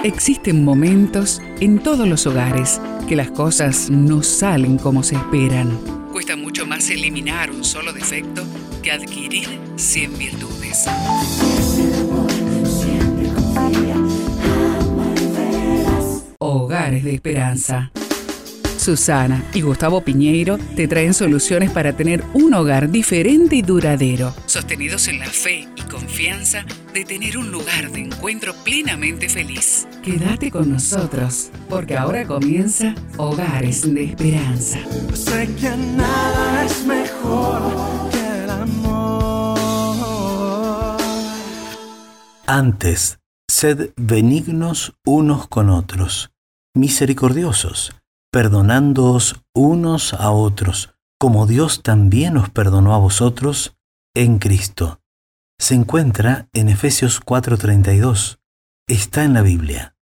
Existen momentos en todos los hogares que las cosas no salen como se esperan. Cuesta mucho más eliminar un solo defecto que adquirir 100 virtudes. Hogares de Esperanza. Susana y Gustavo Piñeiro te traen soluciones para tener un hogar diferente y duradero, sostenidos en la fe y confianza de tener un lugar de encuentro plenamente feliz. Quédate con nosotros, porque ahora comienza Hogares de Esperanza. Sé que nada es mejor que el amor. Antes, sed benignos unos con otros, misericordiosos, perdonándoos unos a otros, como Dios también os perdonó a vosotros en Cristo. Se encuentra en Efesios 4:32. Está en la Biblia.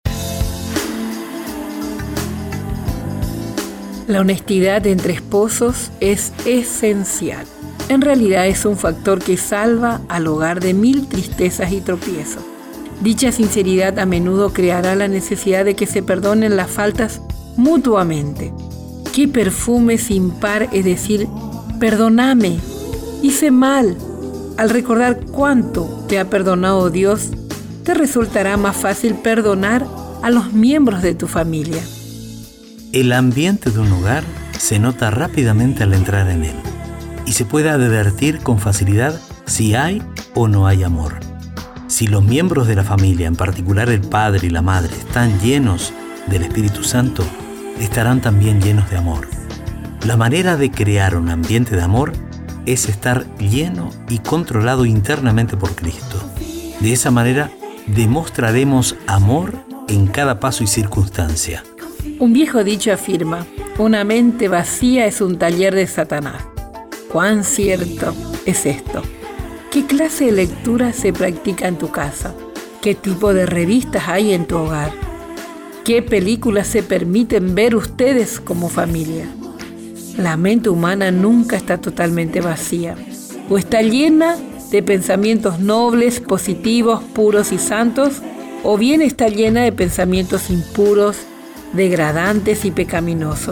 La honestidad entre esposos es esencial. En realidad es un factor que salva al hogar de 1000 tristezas y tropiezos. Dicha sinceridad a menudo creará la necesidad de que se perdonen las faltas mutuamente. Qué perfume sin par es decir, perdóname, hice mal. Al recordar cuánto te ha perdonado Dios, te resultará más fácil perdonar a los miembros de tu familia. El ambiente de un hogar se nota rápidamente al entrar en él y se puede advertir con facilidad si hay o no hay amor. Si los miembros de la familia, en particular el padre y la madre, están llenos del Espíritu Santo, estarán también llenos de amor. La manera de crear un ambiente de amor es estar lleno y controlado internamente por Cristo. De esa manera demostraremos amor en cada paso y circunstancia. Un viejo dicho afirma, una mente vacía es un taller de Satanás. ¿Cuán cierto es esto? ¿Qué clase de lectura se practica en tu casa? ¿Qué tipo de revistas hay en tu hogar? ¿Qué películas se permiten ver ustedes como familia? La mente humana nunca está totalmente vacía. O está llena de pensamientos nobles, positivos, puros y santos, o bien está llena de pensamientos impuros, degradantes y pecaminosos.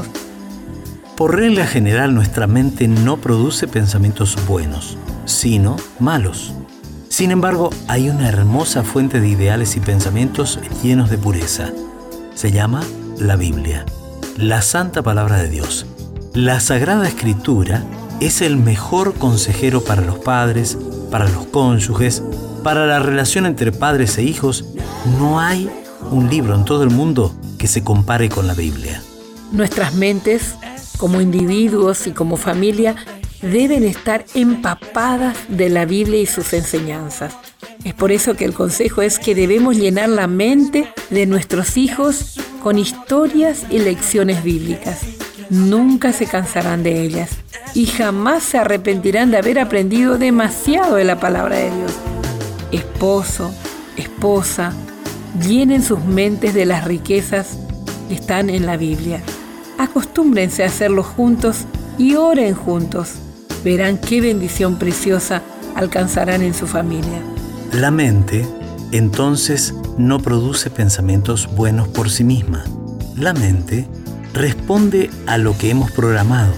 Por regla general, nuestra mente no produce pensamientos buenos, sino malos. Sin embargo, hay una hermosa fuente de ideales y pensamientos llenos de pureza. Se llama la Biblia, la Santa Palabra de Dios. La Sagrada Escritura es el mejor consejero para los padres, para los cónyuges, para la relación entre padres e hijos. No hay un libro en todo el mundo que se compare con la Biblia. Nuestras mentes, como individuos y como familia, deben estar empapadas de la Biblia y sus enseñanzas. Es por eso que el consejo es que debemos llenar la mente de nuestros hijos con historias y lecciones bíblicas. Nunca se cansarán de ellas y jamás se arrepentirán de haber aprendido demasiado de la palabra de Dios. Esposo, esposa, llenen sus mentes de las riquezas que están en la Biblia. Acostúmbrense a hacerlo juntos y oren juntos. Verán qué bendición preciosa alcanzarán en su familia. La mente, entonces, no produce pensamientos buenos por sí misma. La mente responde a lo que hemos programado.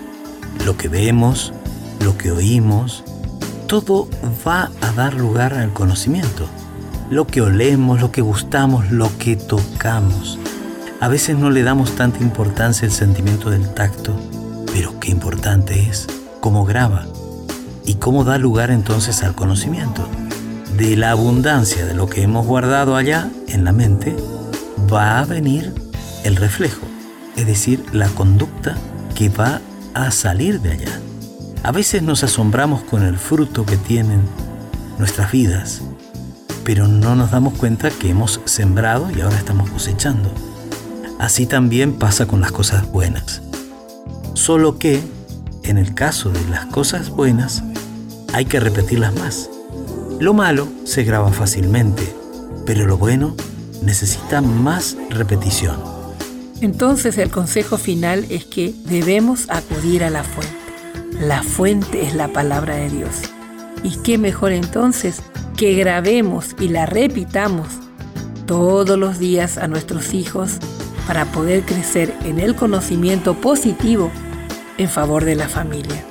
Lo que vemos, lo que oímos, todo va a dar lugar al conocimiento. Lo que olemos, lo que gustamos, lo que tocamos. A veces no le damos tanta importancia al sentimiento del tacto, pero qué importante es cómo graba y cómo da lugar entonces al conocimiento. De la abundancia de lo que hemos guardado allá en la mente va a venir el reflejo, es decir, la conducta que va a salir de allá. A veces nos asombramos con el fruto que tienen nuestras vidas, pero no nos damos cuenta que hemos sembrado y ahora estamos cosechando. Así también pasa con las cosas buenas. Solo que, en el caso de las cosas buenas, hay que repetirlas más. Lo malo se graba fácilmente, pero lo bueno necesita más repetición. Entonces el consejo final es que debemos acudir a la fuente. La fuente es la palabra de Dios. ¿Y qué mejor entonces que grabemos y la repitamos todos los días a nuestros hijos para poder crecer en el conocimiento positivo en favor de la familia.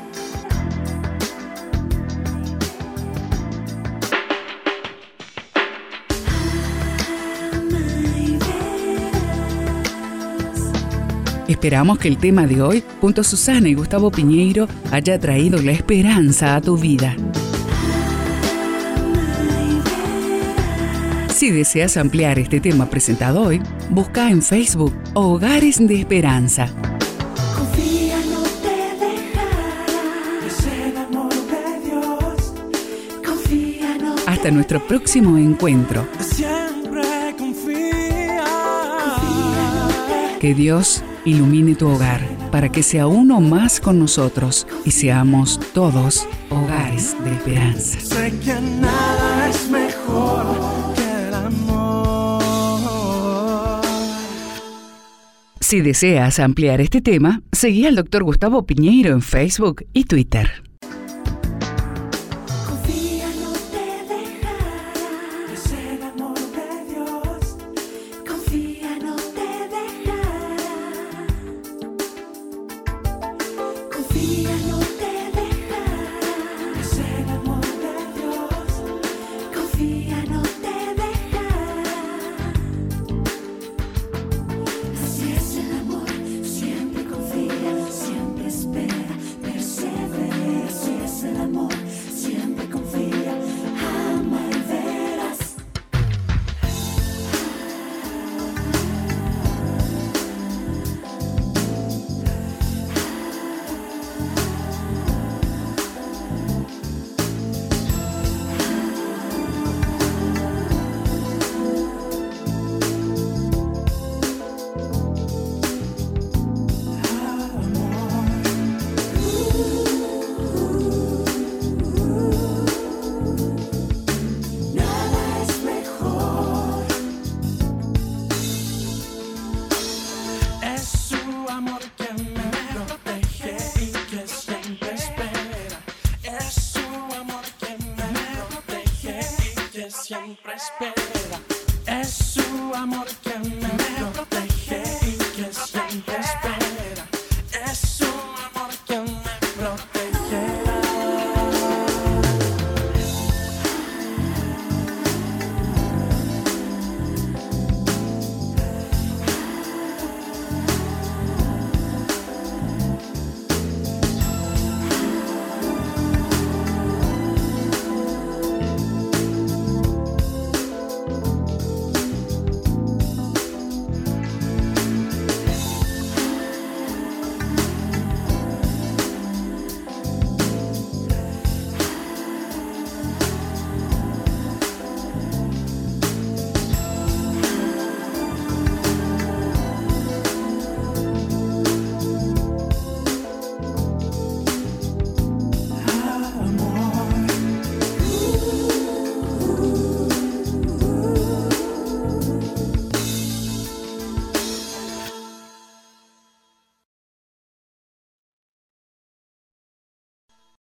Esperamos que el tema de hoy, junto a Susana y Gustavo Piñeiro, haya traído la esperanza a tu vida. Si deseas ampliar este tema presentado hoy, busca en Facebook Hogares de Esperanza. Confía, no te dejará. Es el amor de Dios. Confía, no te Hasta nuestro próximo encuentro. siempre confía. Que Dios ilumine tu hogar para que sea uno más con nosotros y seamos todos hogares de esperanza. Sé que nada es mejor que el amor. Si deseas ampliar este tema, seguí al Dr. Gustavo Piñeiro en Facebook y Twitter. Confía, no te dejará. Es el amor de Dios. Confía, no te dejará. Confía, no te dejará. Es el amor de Dios. Confía, no te dejará. Así es el amor, siempre confía, siempre espera, persevera. Así es el amor, siempre confía, ama y verás. Nada es mejor. Es su amor que me protege y que siempre espera. Es su amor que me protege y que siempre espera. Es su amor que me protege y que siempre espera.